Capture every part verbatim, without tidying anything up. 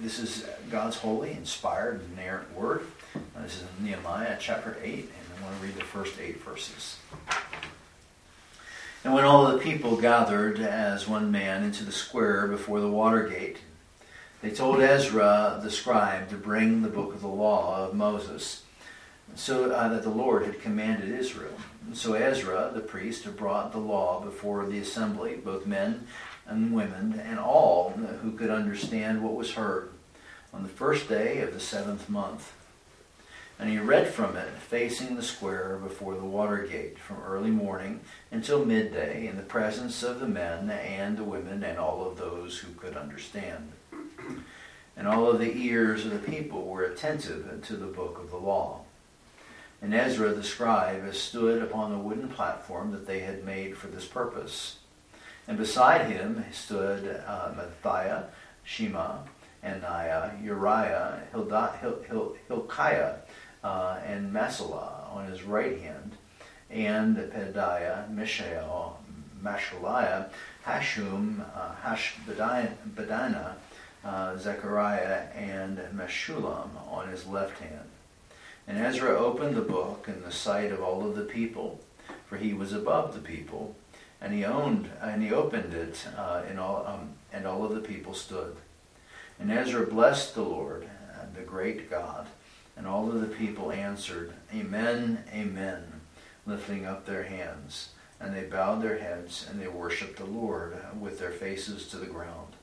this is God's holy, inspired, inerrant word. Uh, this is Nehemiah chapter eight, and I want to read the first eight verses. And when all the people gathered as one man into the square before the water gate, they told Ezra the scribe to bring the book of the law of Moses, so uh, that the Lord had commanded Israel. And so Ezra, the priest, brought the law before the assembly, both men and women, and all who could understand what was heard, on the first day of the seventh month. And he read from it, facing the square before the water gate, from early morning until midday, in the presence of the men and the women and all of those who could understand. And all of the ears of the people were attentive to the book of the law. And Ezra the scribe stood upon the wooden platform that they had made for this purpose. And beside him stood uh, Matthiah, Shema, Ananiah, Uriah, Hilda, Hil, Hil, Hilkiah, uh, and Masalah on his right hand, and Pedaiah, Mishael, Mashaliah, Hashum, uh, Hashbadana, uh, Zechariah, and Meshullam on his left hand. And Ezra opened the book in the sight of all of the people, for he was above the people, and he owned and he opened it, uh, in all um, and all of the people stood. And Ezra blessed the Lord, the great God, and all of the people answered, Amen, Amen, lifting up their hands. And they bowed their heads, and they worshipped the Lord with their faces to the ground.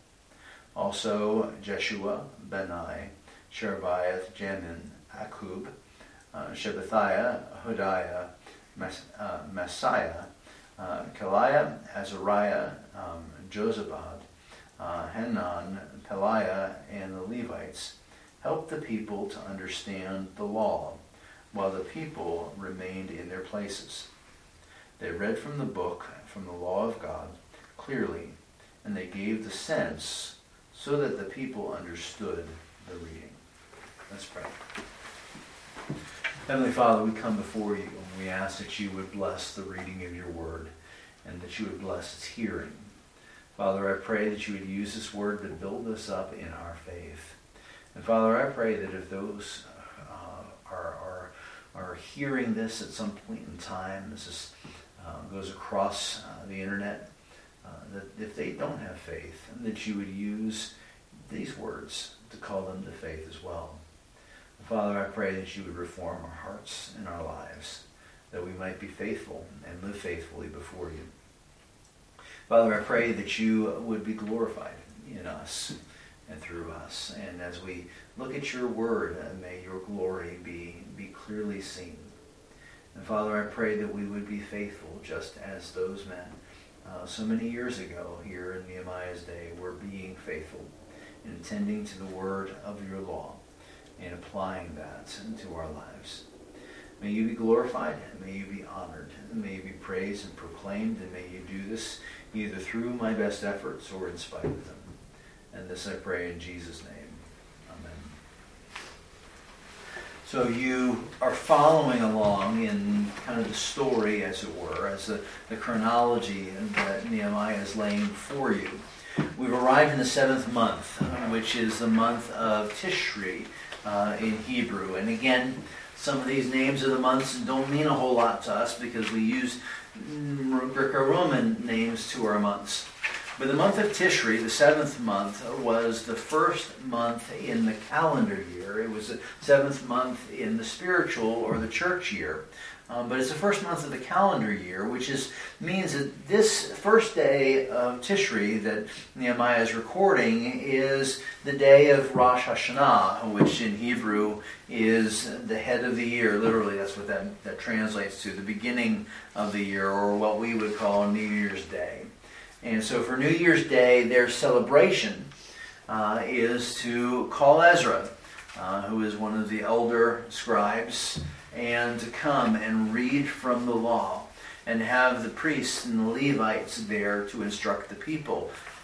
Also Jeshua, Benai, Sherebiah, Jamin, Akub, uh, Shabbathiah, Hodiah, Mas, uh, Messiah, uh, Kaliah, Azariah, um, Jozabad, uh, Hanan, Peliah, and the Levites helped the people to understand the law, while the people remained in their places. They read from the book, from the law of God, clearly, and they gave the sense so that the people understood the reading. Let's pray. Heavenly Father, we come before you, and we ask that you would bless the reading of your word, and that you would bless its hearing. Father, I pray that you would use this word to build us up in our faith. And Father, I pray that if those uh, are, are, are hearing this at some point in time, as this uh, goes across uh, the internet, uh, that if they don't have faith, that you would use these words to call them to faith as well. And Father, I pray that you would reform our hearts and our lives, that we might be faithful and live faithfully before you. Father, I pray that you would be glorified in us and through us. And as we look at your word, may your glory be, be clearly seen. And Father, I pray that we would be faithful just as those men uh, so many years ago here in Nehemiah's day were being faithful in attending to the word of your law and applying that into our lives. May you be glorified, and may you be honored, and may you be praised and proclaimed, and may you do this either through my best efforts or in spite of them. And this I pray in Jesus' name. Amen. So you are following along in kind of the story, as it were, as the, the chronology that Nehemiah is laying before you. We've arrived in the seventh month, which is the month of Tishri uh, in Hebrew. And again, some of these names of the months don't mean a whole lot to us because we use Greco-Roman names to our months. But the month of Tishri, the seventh month, was the first month in the calendar year. It was the seventh month in the spiritual or the church year. Um, but it's the first month of the calendar year, which is means that this first day of Tishri that Nehemiah is recording is the day of Rosh Hashanah, which in Hebrew is the head of the year. Literally, that's what that, that translates to, the beginning of the year, or what we would call New Year's Day. And so for New Year's Day, their celebration uh, is to call Ezra, uh, who is one of the elder scribes, and to come and read from the law, and have the priests and the Levites there to instruct the people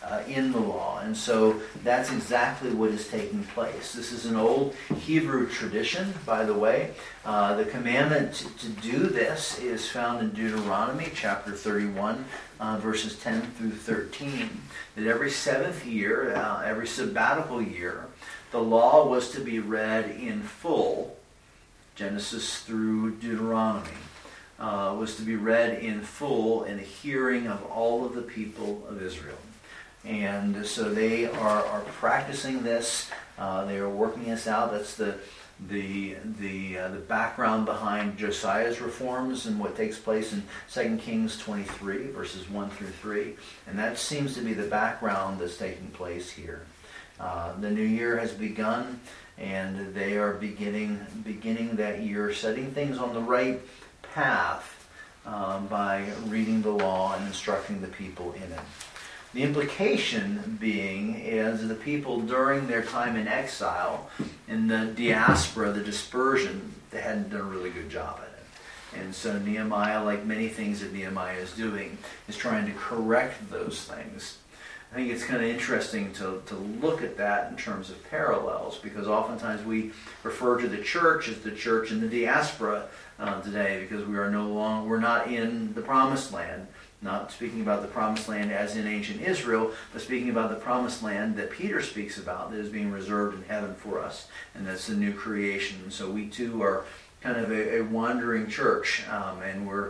uh, in the law. And so that's exactly what is taking place. This is an old Hebrew tradition, by the way. Uh, the commandment to, to do this is found in Deuteronomy chapter thirty-one, uh, verses ten through thirteen. That every seventh year, uh, every sabbatical year, the law was to be read in full, Genesis through Deuteronomy. Uh, was to be read in full in the hearing of all of the people of Israel. And so they are, are practicing this. Uh, they are working this out. That's the the the uh, the background behind Josiah's reforms and what takes place in Second Kings twenty-three, verses one through three. And that seems to be the background that's taking place here. Uh, the new year has begun, and they are beginning beginning that year, setting things on the right path um, by reading the law and instructing the people in it. The implication being is the people during their time in exile, in the diaspora, the dispersion, they hadn't done a really good job at it. And so Nehemiah, like many things that Nehemiah is doing, is trying to correct those things. I think it's kind of interesting to, to look at that in terms of parallels, because oftentimes we refer to the church as the church in the diaspora uh, today, because we are no longer, we're not in the promised land. Not speaking about the promised land as in ancient Israel, but speaking about the promised land that Peter speaks about that is being reserved in heaven for us, and that's the new creation. And so we too are kind of a, a wandering church, um, and we're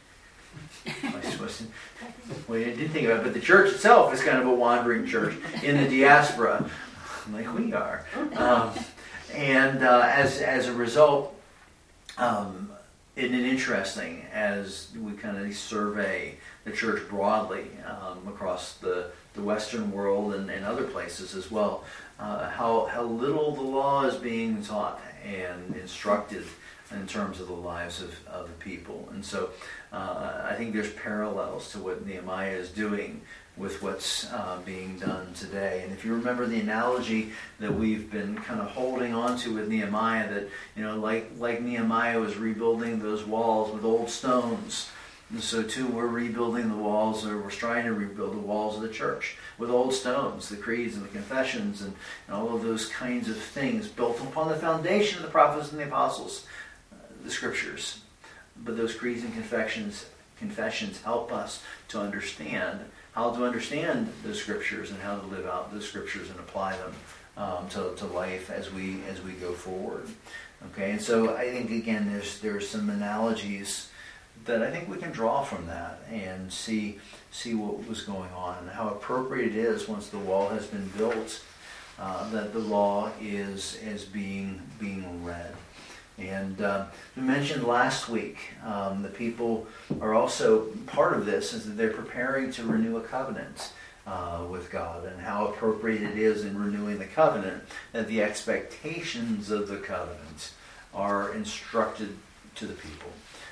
I suppose, well, you didn't think about it, but the church itself is kind of a wandering church in the diaspora, like we are. Um, and uh, as as a result, um, isn't it interesting as we kind of survey the church broadly um, across the, the Western world and, and other places as well, uh, how how little the law is being taught and instructed in terms of the lives of, of the people. And so uh, I think there's parallels to what Nehemiah is doing with what's uh, being done today. And if you remember the analogy that we've been kind of holding on to with Nehemiah, that, you know, like, like Nehemiah was rebuilding those walls with old stones, and so too we're rebuilding the walls, or we're trying to rebuild the walls of the church with old stones, the creeds and the confessions and, and all of those kinds of things built upon the foundation of the prophets and the apostles, the scriptures. But those creeds and confessions confessions help us to understand how to understand the scriptures and how to live out the scriptures and apply them um, to, to life as we as we go forward. Okay, and so I think again there's there's some analogies that I think we can draw from that and see see what was going on and how appropriate it is once the wall has been built, uh, that the law is is being being read. And uh, we mentioned last week, um, the people are also, part of this is that they're preparing to renew a covenant uh, with God, and how appropriate it is in renewing the covenant that the expectations of the covenant are instructed to the people.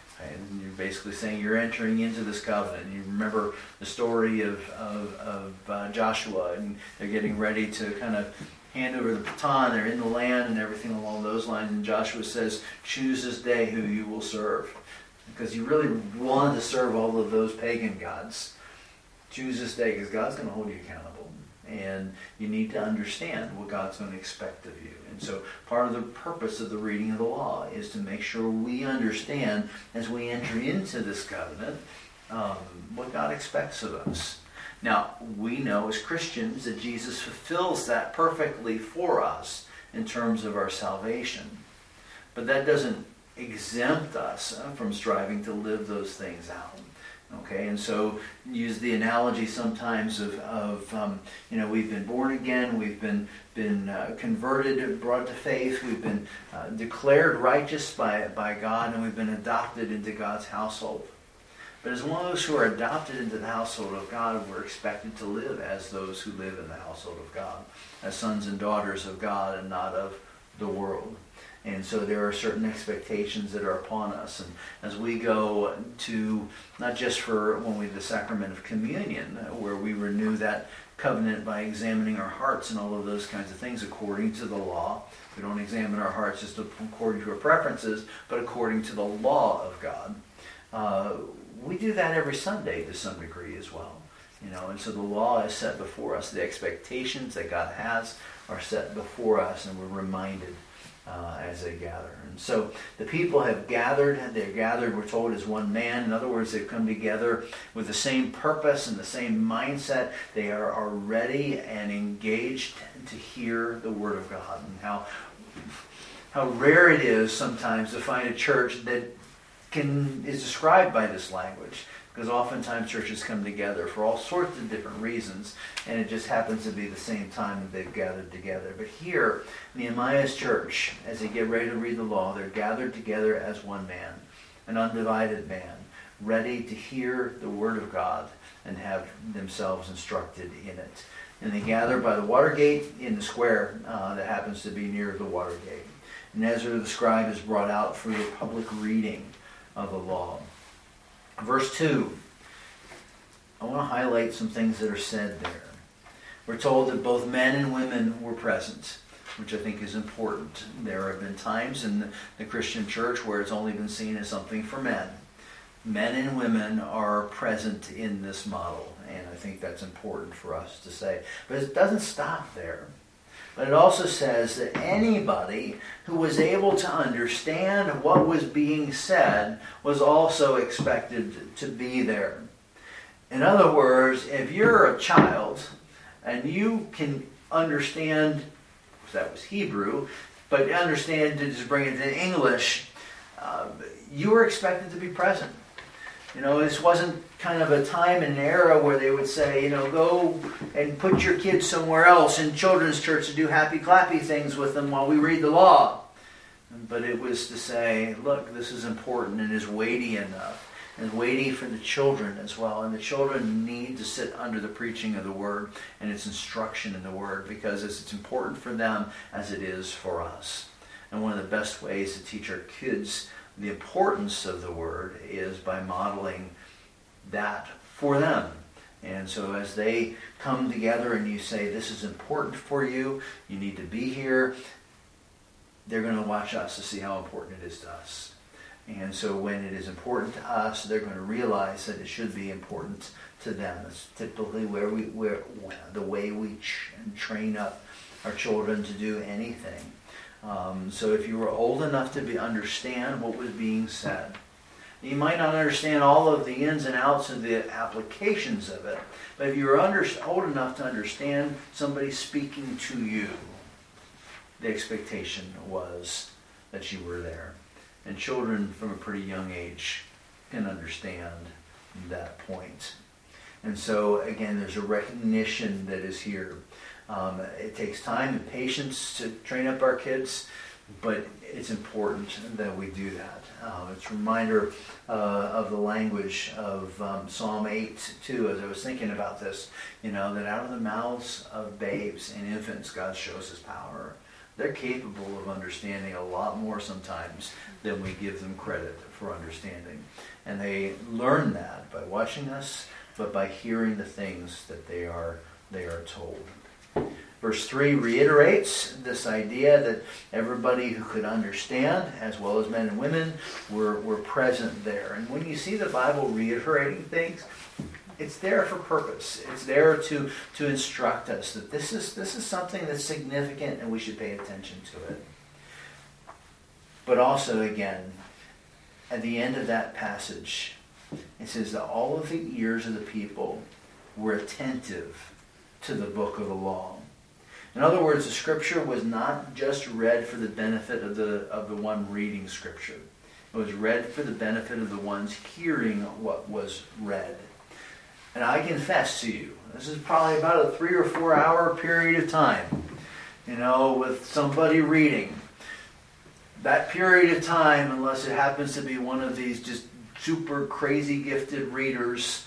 And you're basically saying you're entering into this covenant. You remember the story of, of, of uh, Joshua, and they're getting ready to kind of hand over the baton, they're in the land and everything along those lines, and Joshua says, choose this day who you will serve. Because you really wanted to serve all of those pagan gods. Choose this day, because God's going to hold you accountable. And you need to understand what God's going to expect of you. And so part of the purpose of the reading of the law is to make sure we understand, as we enter into this covenant, um, what God expects of us. Now, we know as Christians that Jesus fulfills that perfectly for us in terms of our salvation. But that doesn't exempt us from striving to live those things out. Okay, and so use the analogy sometimes of, of um, you know, we've been born again, we've been been uh, converted, brought to faith, we've been uh, declared righteous by, by God, and we've been adopted into God's household. But as one of those who are adopted into the household of God, we're expected to live as those who live in the household of God, as sons and daughters of God and not of the world. And so there are certain expectations that are upon us. And as we go to, not just for when we do the sacrament of communion, where we renew that covenant by examining our hearts and all of those kinds of things according to the law. We don't examine our hearts just according to our preferences, but according to the law of God. Uh, we do that every Sunday to some degree as well. You know, and so the law is set before us. The expectations that God has are set before us, and we're reminded uh, as they gather. And so the people have gathered. They're gathered, we're told, as one man. In other words, they've come together with the same purpose and the same mindset. They are, are ready and engaged to hear the Word of God. And how how rare it is sometimes to find a church that can is described by this language. Because oftentimes churches come together for all sorts of different reasons, and it just happens to be the same time that they've gathered together. But here, Nehemiah's church, as they get ready to read the law, they're gathered together as one man, an undivided man, ready to hear the Word of God and have themselves instructed in it. And they gather by the water gate in the square uh, that happens to be near the water gate. And Ezra the scribe is brought out for the public reading of the law. Verse two, I want to highlight some things that are said there. We're told that both men and women were present, which I think is important. There have been times in the, the Christian church where it's only been seen as something for men. Men and women are present in this model, and I think that's important for us to say. But it doesn't stop there. But it also says that anybody who was able to understand what was being said was also expected to be there. In other words, if you're a child and you can understand, that was Hebrew, but understand to just bring it to English, uh, you were expected to be present. You know, this wasn't kind of a time and era where they would say, you know, go and put your kids somewhere else in children's church to do happy clappy things with them while we read the law. But it was to say, look, this is important and is weighty enough. And weighty for the children as well. And the children need to sit under the preaching of the Word and its instruction in the Word, because it's important for them as it is for us. And one of the best ways to teach our kids the importance of the Word is by modeling that for them. And so as they come together and you say, this is important for you, you need to be here, they're going to watch us to see how important it is to us. And so when it is important to us, they're going to realize that it should be important to them. It's typically where we, where the way we ch- train up our children to do anything. Um, so if you were old enough to be, understand what was being said, you might not understand all of the ins and outs of the applications of it, but if you were under, old enough to understand somebody speaking to you, the expectation was that you were there. And children from a pretty young age can understand that point. And so again, there's a recognition that is here. Um, it takes time and patience to train up our kids, but it's important that we do that. Uh, it's a reminder uh, of the language of um, Psalm eight, too, as I was thinking about this, you know, that out of the mouths of babes and infants, God shows His power. They're capable of understanding a lot more sometimes than we give them credit for understanding. And they learn that by watching us, but by hearing the things that they are they are told. Verse three reiterates this idea that everybody who could understand, as well as men and women, were, were present there. And when you see the Bible reiterating things, it's there for purpose. It's there to, to instruct us that this is, this is something that's significant and we should pay attention to it. But also, again, at the end of that passage, it says that all of the ears of the people were attentive to the book of the law. In other words, the scripture was not just read for the benefit of the of the one reading scripture. It was read for the benefit of the ones hearing what was read. And I confess to you, this is probably about a three or four hour period of time, you know, with somebody reading. That period of time, unless it happens to be one of these just super crazy gifted readers,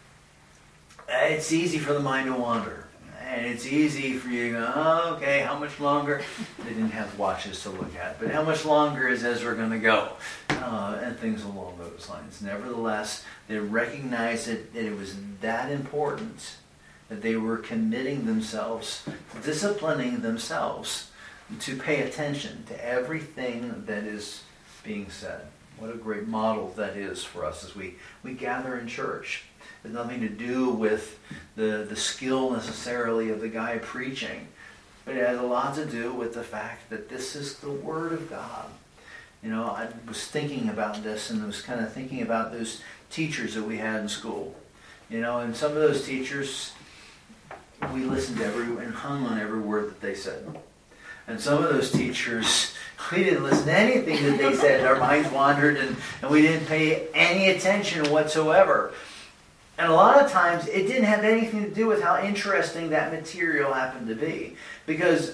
it's easy for the mind to wander. And it's easy for you to go, oh, okay, how much longer? They didn't have watches to look at. But how much longer is Ezra going to go? Uh, and things along those lines. Nevertheless, they recognized it, that it was that important that they were committing themselves, disciplining themselves to pay attention to everything that is being said. What a great model that is for us as we, we gather in church. It has nothing to do with the, the skill necessarily of the guy preaching. But it has a lot to do with the fact that this is the Word of God. You know, I was thinking about this and was kind of thinking about those teachers that we had in school. You know, and some of those teachers, we listened to every and hung on every word that they said. And some of those teachers, we didn't listen to anything that they said. Our minds wandered and, and we didn't pay any attention whatsoever. And a lot of times it didn't have anything to do with how interesting that material happened to be. Because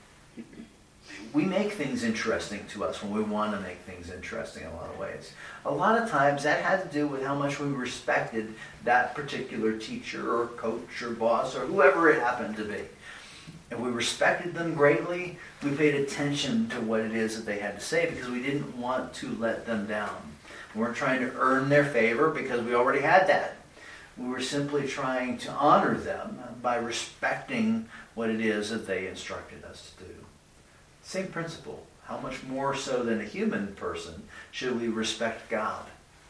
we make things interesting to us when we want to make things interesting in a lot of ways. A lot of times that had to do with how much we respected that particular teacher or coach or boss or whoever it happened to be. If we respected them greatly, we paid attention to what it is that they had to say because we didn't want to let them down. We weren't trying to earn their favor because we already had that. We were simply trying to honor them by respecting what it is that they instructed us to do. Same principle. How much more so than a human person should we respect God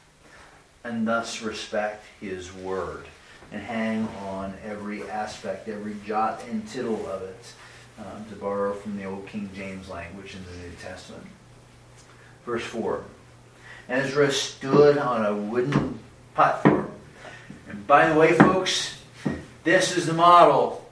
and thus respect His Word and hang on every aspect, every jot and tittle of it, um, to borrow from the old King James language in the New Testament. Verse four. Ezra stood on a wooden platform. And by the way, folks, this is the model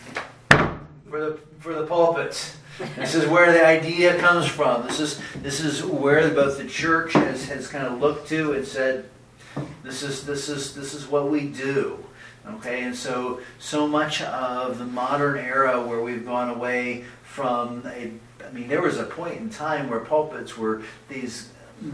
for the for the pulpit. This is where the idea comes from. This is this is where both the church has, has kind of looked to and said, this is this is this is what we do. Okay, and so so much of the modern era where we've gone away from a I mean, there was a point in time where pulpits were these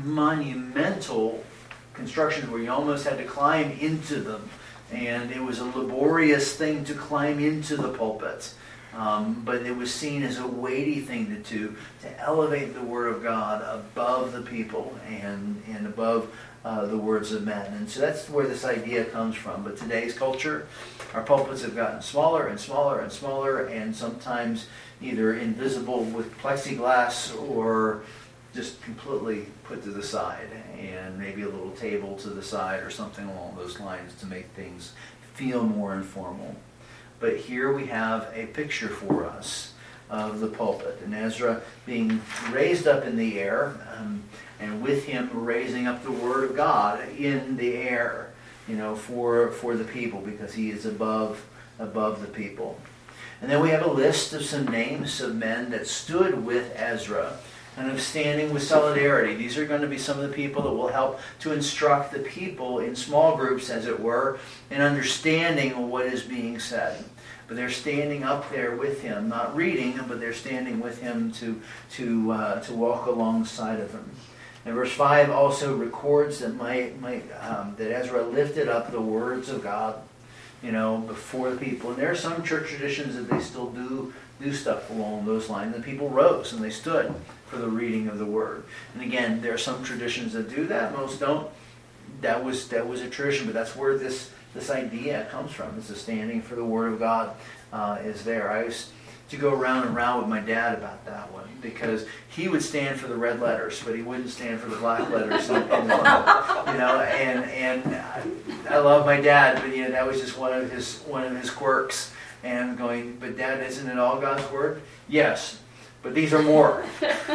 monumental constructions where you almost had to climb into them, and it was a laborious thing to climb into the pulpit. Um, but it was seen as a weighty thing to do, to elevate the Word of God above the people and, and above uh, the words of men. And so that's where this idea comes from. But today's culture, our pulpits have gotten smaller and smaller and smaller, and sometimes either invisible with plexiglass or just completely put to the side, and maybe a little table to the side or something along those lines to make things feel more informal. But here we have a picture for us of the pulpit, and Ezra being raised up in the air, um, and with him raising up the Word of God in the air, you know, for for the people, because he is above above the people. And then we have a list of some names of men that stood with Ezra and of standing with solidarity. These are going to be some of the people that will help to instruct the people in small groups, as it were, in understanding what is being said. But they're standing up there with him, not reading, but they're standing with him to to uh, to walk alongside of him. And verse five also records that my, my um, that Ezra lifted up the words of God, you know, before the people. And there are some church traditions that they still do do stuff along those lines. And people rose and they stood for the reading of the Word. And again, there are some traditions that do that. Most don't. That was that was a tradition, but that's where this this idea comes from. It's the standing for the Word of God uh, is there. I used to go around and around with my dad about that one, because he would stand for the red letters, but he wouldn't stand for the black letters in, in the Bible. You know, and and I, I love my dad, but you know that was just one of his one of his quirks. And going, but Dad, isn't it all God's Word? Yes, but these are more.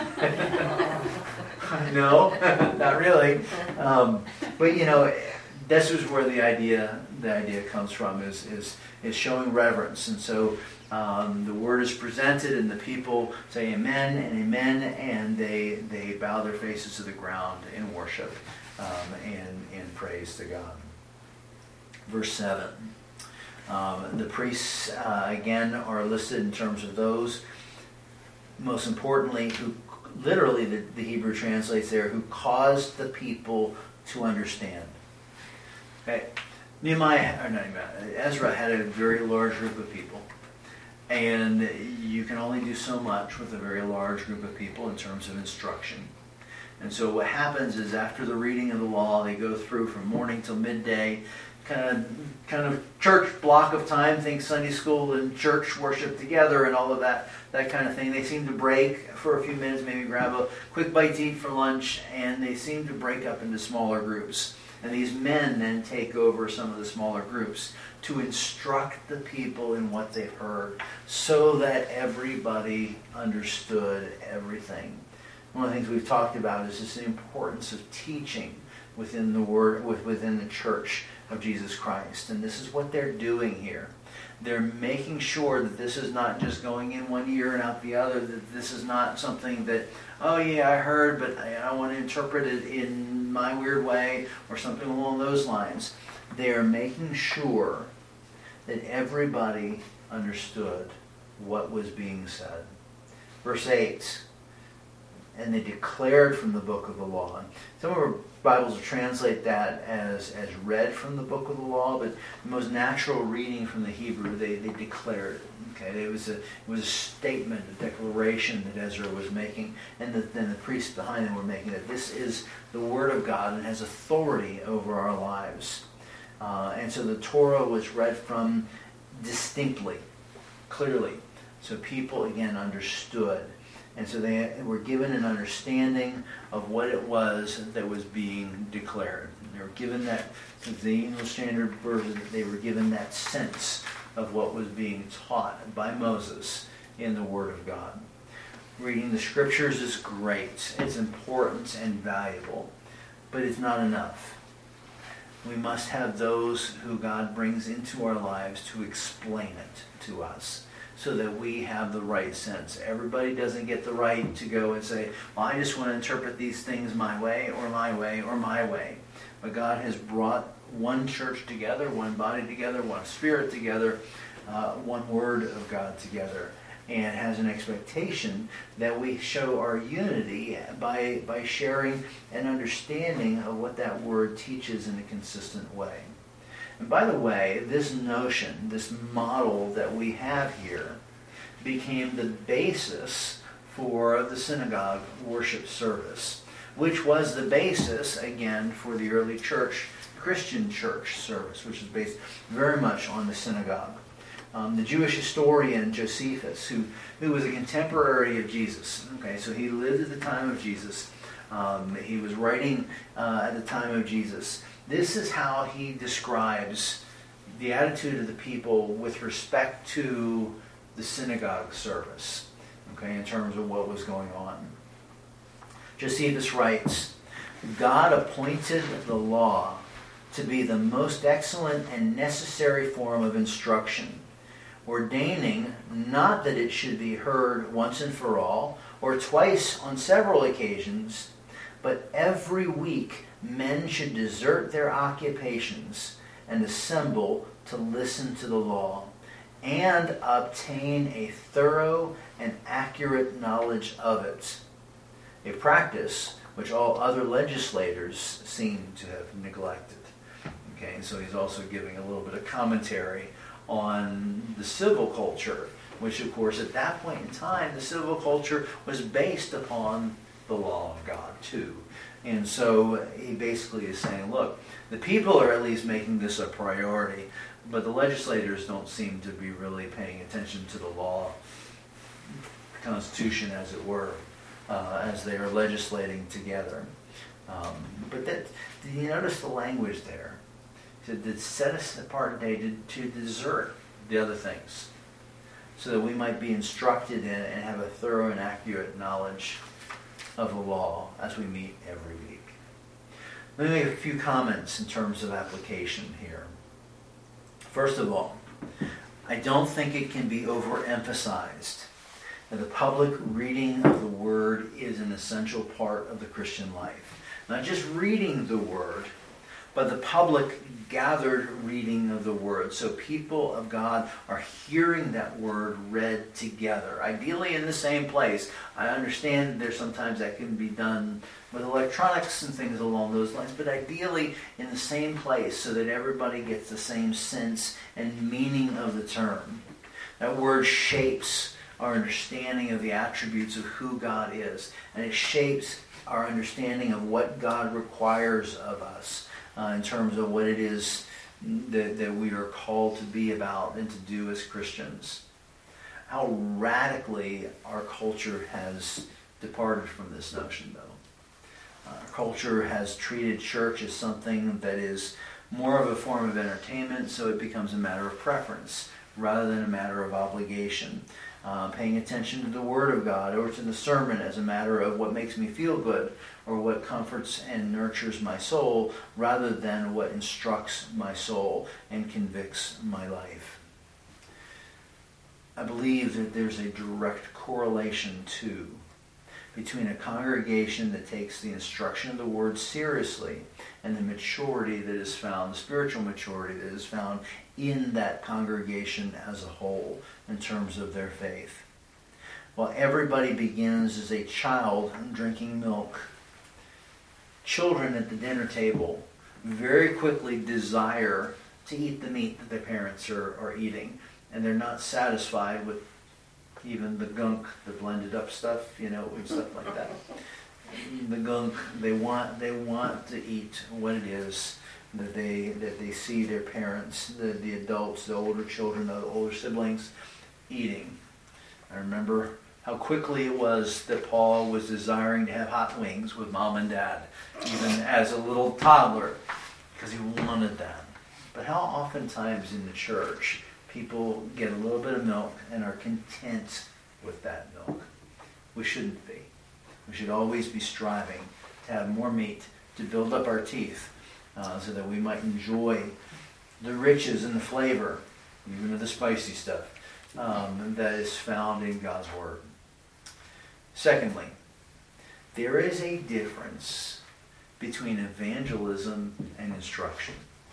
No, not really. Um, but you know, this is where the idea the idea comes from, is is is showing reverence. And so um, the Word is presented, and the people say Amen and Amen, and they they bow their faces to the ground in worship um, and in praise to God. Verse seven. Um, the priests, uh, again, are listed in terms of those, most importantly, who literally the, the Hebrew translates there, who caused the people to understand. Okay, Nehemiah, or not Nehemiah, Ezra had a very large group of people, and you can only do so much with a very large group of people in terms of instruction. And so what happens is, after the reading of the law, they go through from morning till midday, kind of kind of church block of time, think Sunday school and church worship together and all of that, that kind of thing. They seem to break for a few minutes, maybe grab a quick bite to eat for lunch, and they seem to break up into smaller groups. And these men then take over some of the smaller groups to instruct the people in what they've heard so that everybody understood everything. One of the things we've talked about is just the importance of teaching within the word, within the church of Jesus Christ. And this is what they're doing here. They're making sure that this is not just going in one ear and out the other, that this is not something that, oh yeah, I heard, but I, I want to interpret it in my weird way or something along those lines. They are making sure that everybody understood what was being said. Verse eight, and they declared from the book of the law. Some of our Bibles will translate that as, as read from the book of the law, but the most natural reading from the Hebrew, they, they declared it. Okay, it was a it was a statement, a declaration that Ezra was making, and that then the priests behind him were making that this is the word of God and has authority over our lives. Uh, and so the Torah was read from distinctly, clearly, so people again understood. And so they were given an understanding of what it was that was being declared. They were given that, the English Standard Version, they were given that sense of what was being taught by Moses in the Word of God. Reading the Scriptures is great. It's important and valuable. But it's not enough. We must have those who God brings into our lives to explain it to us, so that we have the right sense. Everybody doesn't get the right to go and say, well, I just want to interpret these things my way, or my way, or my way. But God has brought one church together, one body together, one spirit together, uh, one word of God together, and has an expectation that we show our unity by, by sharing an understanding of what that word teaches in a consistent way. And by the way, this notion, this model that we have here, became the basis for the synagogue worship service, which was the basis, again, for the early church, Christian church service, which is based very much on the synagogue. Um, the Jewish historian Josephus, who, who was a contemporary of Jesus, okay, so he lived at the time of Jesus. Um, he was writing uh, at the time of Jesus. This is how he describes the attitude of the people with respect to the synagogue service, okay, in terms of what was going on. Josephus writes, God appointed the law to be the most excellent and necessary form of instruction, ordaining not that it should be heard once and for all, or twice on several occasions, but every week men should desert their occupations and assemble to listen to the law and obtain a thorough and accurate knowledge of it, a practice which all other legislators seem to have neglected. Okay, and so he's also giving a little bit of commentary on the civil culture, which of course at that point in time, the civil culture was based upon the law of God too. And so he basically is saying, look, the people are at least making this a priority, but the legislators don't seem to be really paying attention to the law, the Constitution as it were, uh, as they are legislating together. Um, but that, did you notice the language there? To, to set us apart a day to, to desert the other things, so that we might be instructed in and have a thorough and accurate knowledge of the law as we meet every week. Let me make a few comments in terms of application here. First of all, I don't think it can be overemphasized that the public reading of the Word is an essential part of the Christian life. Not just reading the Word, but the public gathered reading of the Word. So people of God are hearing that Word read together, ideally in the same place. I understand there's sometimes that can be done with electronics and things along those lines, but ideally in the same place so that everybody gets the same sense and meaning of the term. That Word shapes our understanding of the attributes of who God is, and it shapes our understanding of what God requires of us. Uh, in terms of what it is that, that we are called to be about and to do as Christians. How radically our culture has departed from this notion, though. Our culture has treated church as something that is more of a form of entertainment, so it becomes a matter of preference rather than a matter of obligation. Uh, paying attention to the Word of God or to the sermon as a matter of what makes me feel good or what comforts and nurtures my soul rather than what instructs my soul and convicts my life. I believe that there's a direct correlation, too, between a congregation that takes the instruction of the Word seriously and the maturity that is found, the spiritual maturity that is found in that congregation as a whole in terms of their faith. While everybody begins as a child drinking milk, children at the dinner table very quickly desire to eat the meat that their parents are, are eating, and they're not satisfied with even the gunk, the blended up stuff, you know, and stuff like that. The gunk, they want they want to eat what it is that they that they see their parents, the, the adults, the older children, the older siblings eating. I remember how quickly it was that Paul was desiring to have hot wings with mom and dad, even as a little toddler, because he wanted that. But how oftentimes in the church people get a little bit of milk and are content with that milk? We shouldn't be. We should always be striving to have more meat, to build up our teeth, uh, so that we might enjoy the riches and the flavor, even of the spicy stuff, um, that is found in God's Word. Secondly, there is a difference between evangelism and instruction.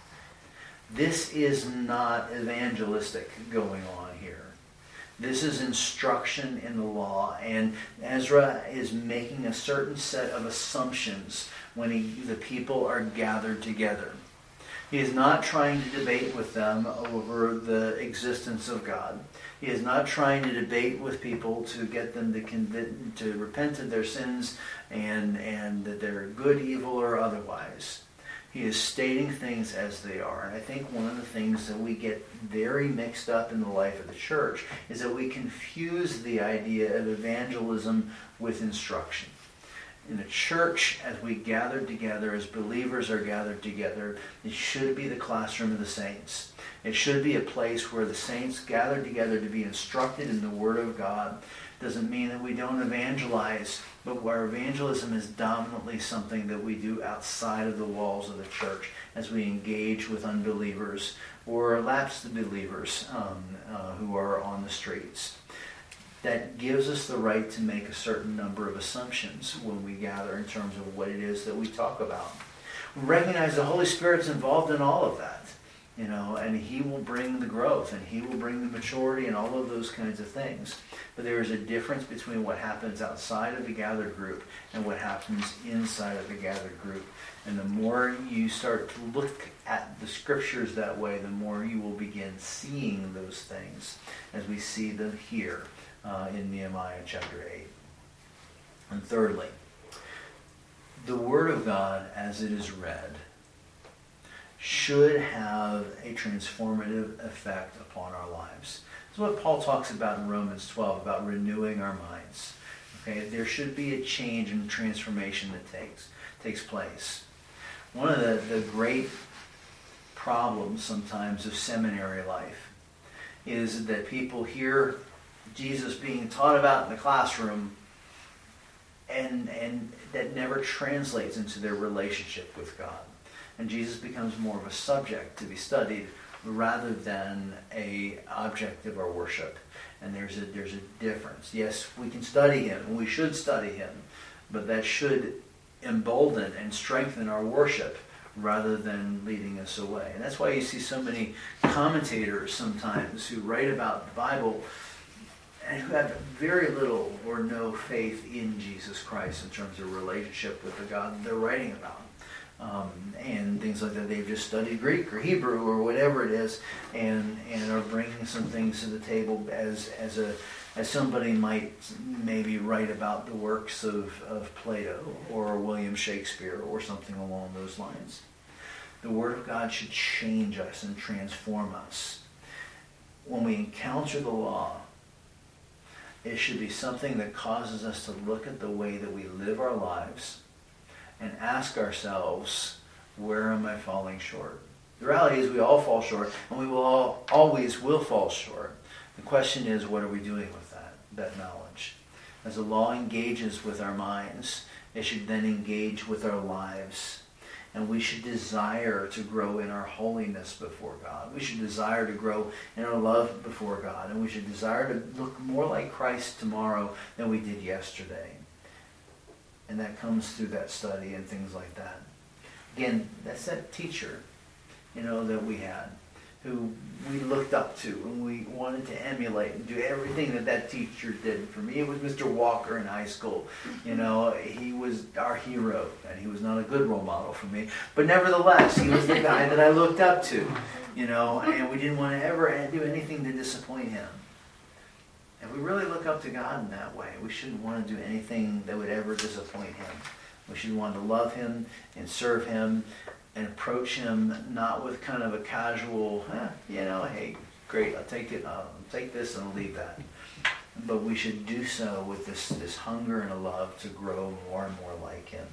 This is not evangelistic going on here. This is instruction in the law, and Ezra is making a certain set of assumptions when he, the people are gathered together. He is not trying to debate with them over the existence of God. He is not trying to debate with people to get them to convict, to repent of their sins and, and that they're good, evil, or otherwise. He is stating things as they are. And I think one of the things that we get very mixed up in the life of the church is that we confuse the idea of evangelism with instruction. In the church, as we gather together, as believers are gathered together, it should be the classroom of the saints. It should be a place where the saints gather together to be instructed in the Word of God. Doesn't mean that we don't evangelize, but where evangelism is dominantly something that we do outside of the walls of the church as we engage with unbelievers or lapsed believers um, uh, who are on the streets. That gives us the right to make a certain number of assumptions when we gather in terms of what it is that we talk about. We recognize the Holy Spirit's involved in all of that, you know, and He will bring the growth and He will bring the maturity and all of those kinds of things. But there is a difference between what happens outside of the gathered group and what happens inside of the gathered group. And the more you start to look at the Scriptures that way, the more you will begin seeing those things as we see them here. Uh, in Nehemiah chapter eight. And thirdly, the Word of God as it is read should have a transformative effect upon our lives. This is what Paul talks about in Romans twelve, about renewing our minds. Okay, there should be a change and transformation that takes, takes place. One of the, the great problems sometimes of seminary life is that people hear Jesus being taught about in the classroom, and and that never translates into their relationship with God. And Jesus becomes more of a subject to be studied rather than a object of our worship. And there's a there's a difference. Yes, we can study Him, and we should study Him, but that should embolden and strengthen our worship rather than leading us away. And that's why you see so many commentators sometimes who write about the Bible and who have very little or no faith in Jesus Christ in terms of relationship with the God they're writing about. Um, and things like that. They've just studied Greek or Hebrew or whatever it is, and and are bringing some things to the table as as a as somebody might maybe write about the works of, of Plato or William Shakespeare or something along those lines. The Word of God should change us and transform us. When we encounter the law, it should be something that causes us to look at the way that we live our lives and ask ourselves, where am I falling short? The reality is we all fall short, and we will all, always will fall short. The question is, what are we doing with that, that knowledge? As the law engages with our minds, it should then engage with our lives. And we should desire to grow in our holiness before God. We should desire to grow in our love before God. And we should desire to look more like Christ tomorrow than we did yesterday. And that comes through that study and things like that. Again, that's that teacher, you know, that we had, who we looked up to and we wanted to emulate and do everything that that teacher did. For me, it was Mister Walker in high school. You know, he was our hero, and he was not a good role model for me. But nevertheless, he was the guy that I looked up to, you know, and we didn't want to ever do anything to disappoint him. And we really look up to God in that way. We shouldn't want to do anything that would ever disappoint him. We should want to love him and serve him and approach him not with kind of a casual, eh, you know, hey, great, I'll take it, I'll take this and I'll leave that. But we should do so with this, this hunger and a love to grow more and more like him.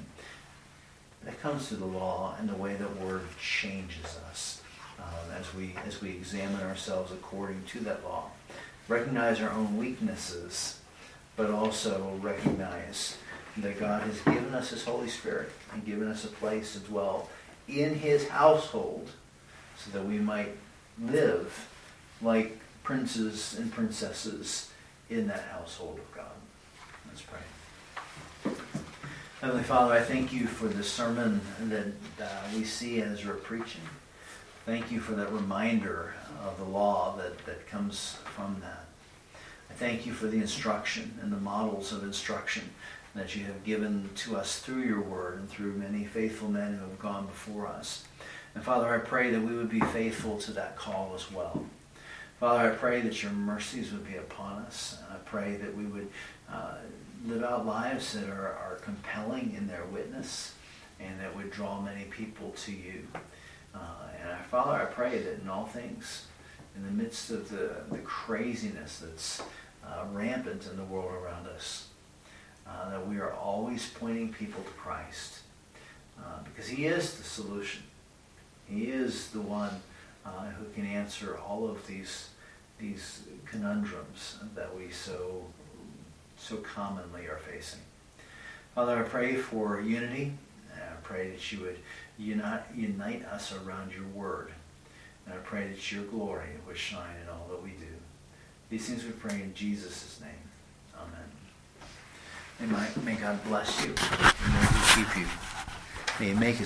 That comes through the law and the way the Word changes us um, as we as we examine ourselves according to that law. Recognize our own weaknesses, but also recognize that God has given us his Holy Spirit and given us a place to dwell in his household so that we might live like princes and princesses in that household of God. Let's pray. Heavenly Father, I thank you for the sermon that uh, we see Ezra preaching. Thank you for that reminder of the law that, that comes from that. I thank you for the instruction and the models of instruction that you have given to us through your word and through many faithful men who have gone before us. And Father, I pray that we would be faithful to that call as well. Father, I pray that your mercies would be upon us. And I pray that we would uh, live out lives that are, are compelling in their witness and that would draw many people to you. Uh, and I, Father, I pray that in all things, in the midst of the, the craziness that's uh, rampant in the world around us, Uh, that we are always pointing people to Christ uh, because he is the solution. He is the one uh, who can answer all of these these conundrums that we so so commonly are facing. Father, I pray for unity. I pray that you would unite, unite us around your word. And I pray that your glory would shine in all that we do. These things we pray in Jesus' name. Amen. May, my, may God bless you. And may he keep you. May he make his